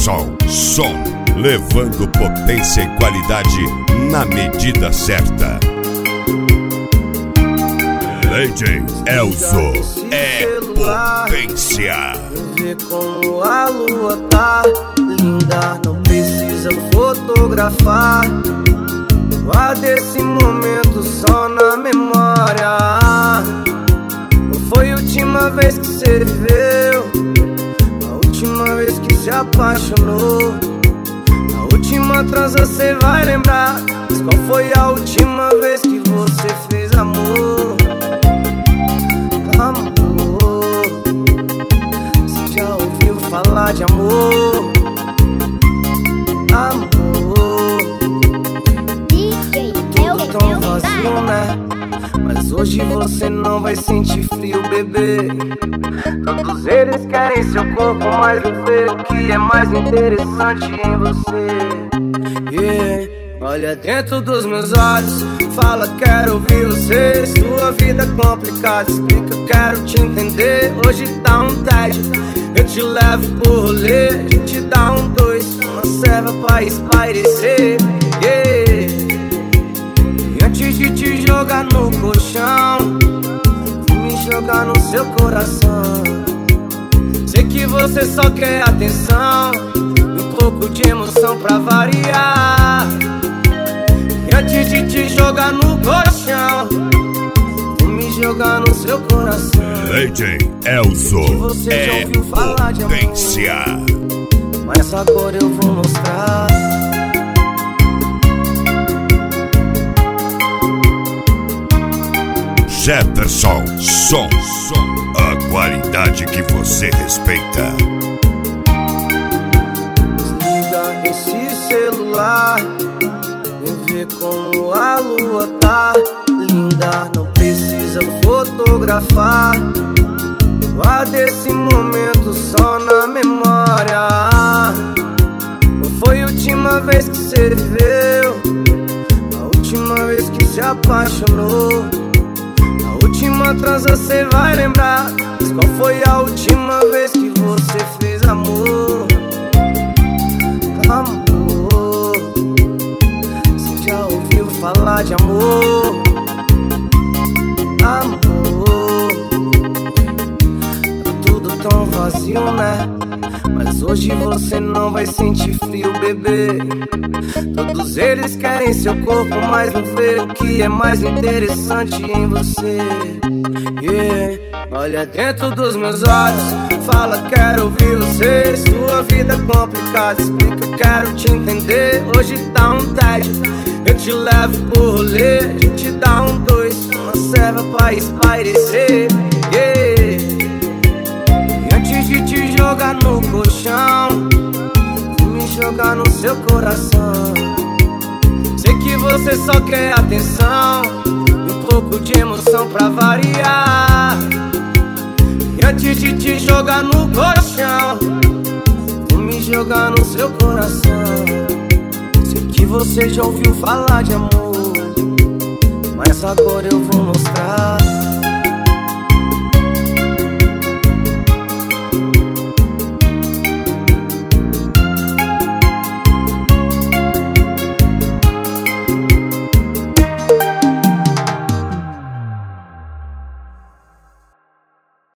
Jefferson Som, levando potência e qualidade na medida certa. Lady Elzo é potência. Vê como a lua tá linda, não precisa fotografar. Guarda esse momento só na memória. Não foi a última vez que você viveu, a última vez que se apaixonou, a última transa você vai lembrar. Mas qual foi a última vez que você fez amor? Amor, você já ouviu falar de amor? Amor, tudo tão vazio, né? Mas hoje você não vai sentir frio, bebê. Todos eles querem seu corpo, mas não vê o que é mais interessante em você. Yeah. Olha dentro dos meus olhos, fala, quero ouvir você. Sua vida é complicada, explica, quero te entender. Hoje tá um tédio, eu te levo pro rolê. A gente dá um dois, uma serva pra espairecer. Yeah. E antes de te jogar no colchão, vou me jogar no seu coração. Sei que você só quer atenção e um pouco de emoção pra variar. E antes de te jogar no colchão, vou me jogar no seu coração. Lady Elzo você já é ouviu falar de potência. Mas agora eu vou mostrar. Jefferson Som, a qualidade que você respeita. Desliga esse celular, vem ver como a lua tá linda, não precisa fotografar. Guarda esse momento só na memória. Não foi a última vez que você viveu, a última vez que se apaixonou, a última transa você vai lembrar. Mas qual foi a última vez que você fez amor? Amor, você já ouviu falar de amor? Amor, tá tudo tão vazio, né? Mas hoje você não vai sentir frio, bebê. Todos eles querem seu corpo, mas não vê o que é mais interessante em você. Yeah. Olha dentro dos meus olhos, fala, quero ouvir você. Sua vida é complicada, explica, quero te entender. Hoje tá um tédio, eu te levo pro rolê. A gente dá um dois, uma serva pra espairecer. Yeah. E antes de te jogar no colchão, vou me jogar no seu coração. Sei que você só quer atenção e um pouco de emoção pra variar. E antes de te jogar no colchão, vou me jogar no seu coração. Sei que você já ouviu falar de amor, mas agora eu vou mostrar.